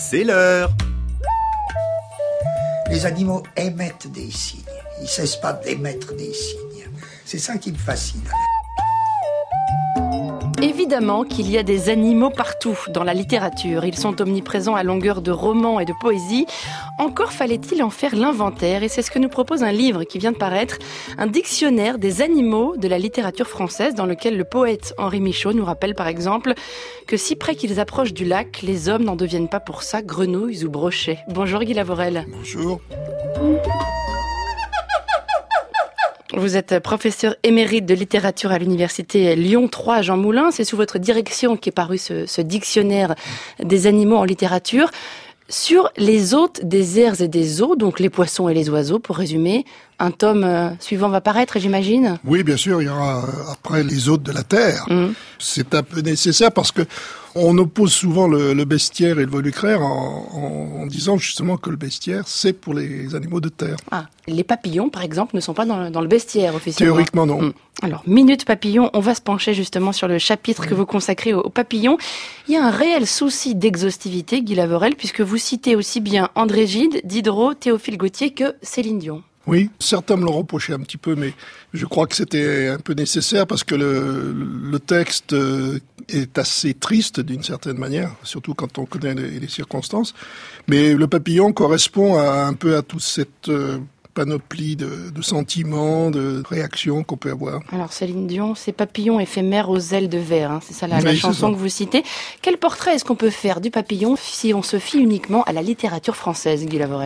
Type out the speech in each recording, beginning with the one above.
C'est l'heure. Les animaux émettent des signes. Ils ne cessent pas d'émettre des signes. C'est ça qui me fascine. Évidemment qu'il y a des animaux partout dans la littérature. Ils sont omniprésents à longueur de romans et de poésie. Encore fallait-il en faire l'inventaire, et c'est ce que nous propose un livre qui vient de paraître, un dictionnaire des animaux de la littérature française, dans lequel le poète Henri Michaud nous rappelle par exemple que si près qu'ils approchent du lac, les hommes n'en deviennent pas pour ça grenouilles ou brochets. Bonjour Guy Lavorel. Bonjour. Vous êtes professeur émérite de littérature à l'université Lyon 3 Jean Moulin. C'est sous votre direction qu'est paru ce dictionnaire des animaux en littérature. Sur les hôtes des airs et des eaux, donc les poissons et les oiseaux, pour résumer, un tome suivant va paraître, j'imagine ? Oui, bien sûr, il y aura après les hôtes de la terre. C'est un peu nécessaire parce que on oppose souvent le bestiaire et le volucraire en disant justement que le bestiaire, c'est pour les animaux de terre. Ah, les papillons, par exemple, ne sont pas dans le bestiaire officiellement. Théoriquement, non. Alors, Minute Papillon, on va se pencher justement sur le chapitre que vous consacrez aux papillons. Il y a un réel souci d'exhaustivité, Guy Lavorel, puisque vous citez aussi bien André Gide, Diderot, Théophile Gautier que Céline Dion. Oui, certains me l'ont reproché un petit peu, mais je crois que c'était un peu nécessaire parce que le texte est assez triste d'une certaine manière, surtout quand on connaît les circonstances. Mais le papillon correspond un peu à toute cette panoplie de sentiments, de réactions qu'on peut avoir. Alors Céline Dion, ces papillons éphémères aux ailes de verre, c'est ça la chanson que vous citez. Quel portrait est-ce qu'on peut faire du papillon si on se fie uniquement à la littérature française, Guy Lavorel ?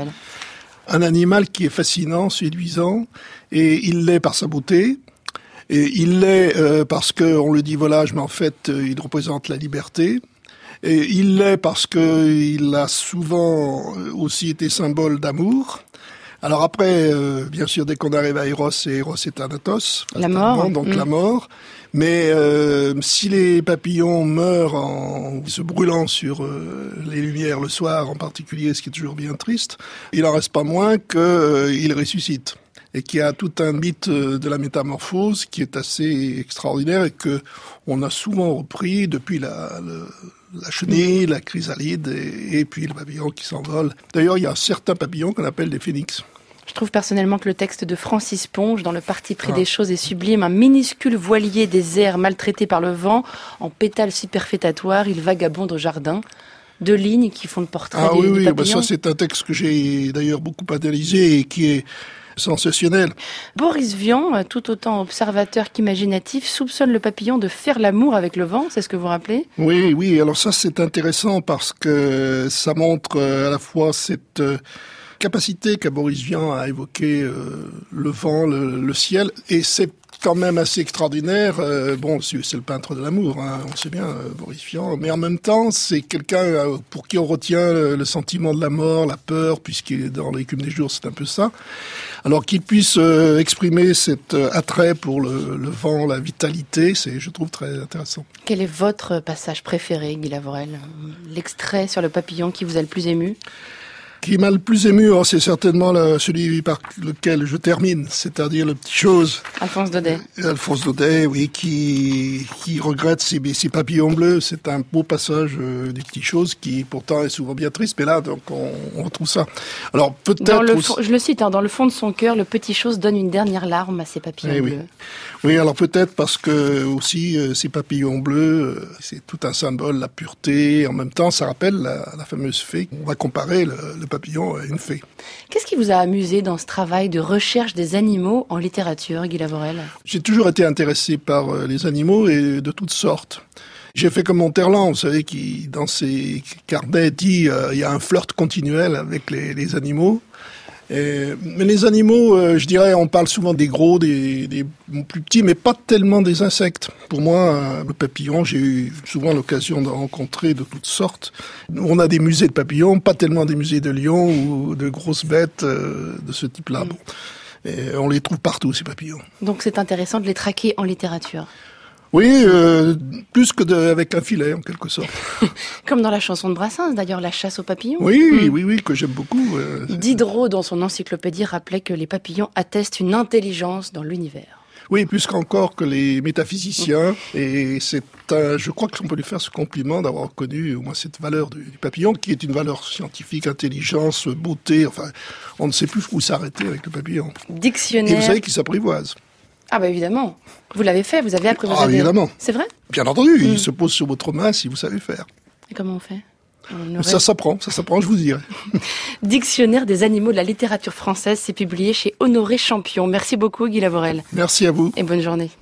Un animal qui est fascinant, séduisant, et il l'est par sa beauté, et il l'est parce qu'on le dit volage, mais en fait, il représente la liberté, et il l'est parce qu'il a souvent aussi été symbole d'amour. Alors après, bien sûr, dès qu'on arrive à Eros, et Eros est Thanatos, la mort, donc la mort. Mais si les papillons meurent en se brûlant sur les lumières le soir en particulier, ce qui est toujours bien triste, il en reste pas moins qu'ils ressuscitent. Et qu'il y a tout un mythe de la métamorphose qui est assez extraordinaire et que on a souvent repris depuis la chenille, la chrysalide et puis le papillon qui s'envole. D'ailleurs, il y a certains papillons qu'on appelle des phénix. Je trouve personnellement que le texte de Francis Ponge, dans le parti pris des choses, est sublime. Un minuscule voilier des airs maltraité par le vent, en pétales superfétatoires, il vagabonde au jardin. 2 lignes qui font le portrait des papillons. Ça c'est un texte que j'ai d'ailleurs beaucoup analysé et qui est sensationnel. Boris Vian, tout autant observateur qu'imaginatif, soupçonne le papillon de faire l'amour avec le vent, c'est ce que vous rappelez ? Oui, alors ça c'est intéressant parce que ça montre à la fois cette capacité qu'a Boris Vian à évoquer le vent, le ciel, et c'est quand même assez extraordinaire. C'est le peintre de l'amour, on sait bien, Boris Vian, mais en même temps, c'est quelqu'un pour qui on retient le sentiment de la mort, la peur, puisqu'il est dans l'écume des jours, c'est un peu ça. Alors qu'il puisse exprimer cet attrait pour le vent, la vitalité, c'est, je trouve, très intéressant. Quel est votre passage préféré, Guy Lavorel ? L'extrait sur le papillon qui vous a le plus ému ? Qui m'a le plus ému, c'est certainement celui par lequel je termine, c'est-à-dire le Petit Chose. Alphonse Daudet. Alphonse Daudet, oui, qui regrette ses papillons bleus. C'est un beau passage du Petit Chose qui pourtant est souvent bien triste, mais là, donc, on retrouve ça. Alors peut-être. Je le cite, dans le fond de son cœur, le Petit Chose donne une dernière larme à ses papillons bleus. Oui, alors peut-être parce que aussi ces papillons bleus, c'est tout un symbole, la pureté. En même temps, ça rappelle la fameuse fée. On va comparer le papillon à une fée. Qu'est-ce qui vous a amusé dans ce travail de recherche des animaux en littérature, Guy Lavorel ? J'ai toujours été intéressé par les animaux et de toutes sortes. J'ai fait comme Monterland, vous savez, qui dans ses carnets dit il y a un flirt continuel avec les animaux. Mais les animaux, je dirais, on parle souvent des gros, des plus petits, mais pas tellement des insectes. Pour moi, le papillon, j'ai eu souvent l'occasion de rencontrer de toutes sortes. On a des musées de papillons, pas tellement des musées de lions ou de grosses bêtes de ce type-là. Bon. Et on les trouve partout, ces papillons. Donc c'est intéressant de les traquer en littérature. Oui, plus que avec un filet, en quelque sorte. Comme dans la chanson de Brassens, d'ailleurs, La chasse aux papillons. Oui, que j'aime beaucoup. Diderot, dans son encyclopédie, rappelait que les papillons attestent une intelligence dans l'univers. Oui, plus qu'encore que les métaphysiciens. Et je crois qu'on peut lui faire ce compliment d'avoir connu au moins cette valeur du papillon, qui est une valeur scientifique, intelligence, beauté. Enfin, on ne sait plus où s'arrêter avec le papillon. Dictionnaire. Et vous savez qu'il s'apprivoise. Ah bah évidemment. Vous l'avez fait, vous avez apprivoisé. Ah évidemment. C'est vrai? Bien entendu, il se pose sur votre main si vous savez faire. Et comment on fait? Ça s'apprend, je vous dirai. Dictionnaire des animaux de la littérature française, c'est publié chez Honoré Champion. Merci beaucoup Guy Lavorel. Merci à vous. Et bonne journée.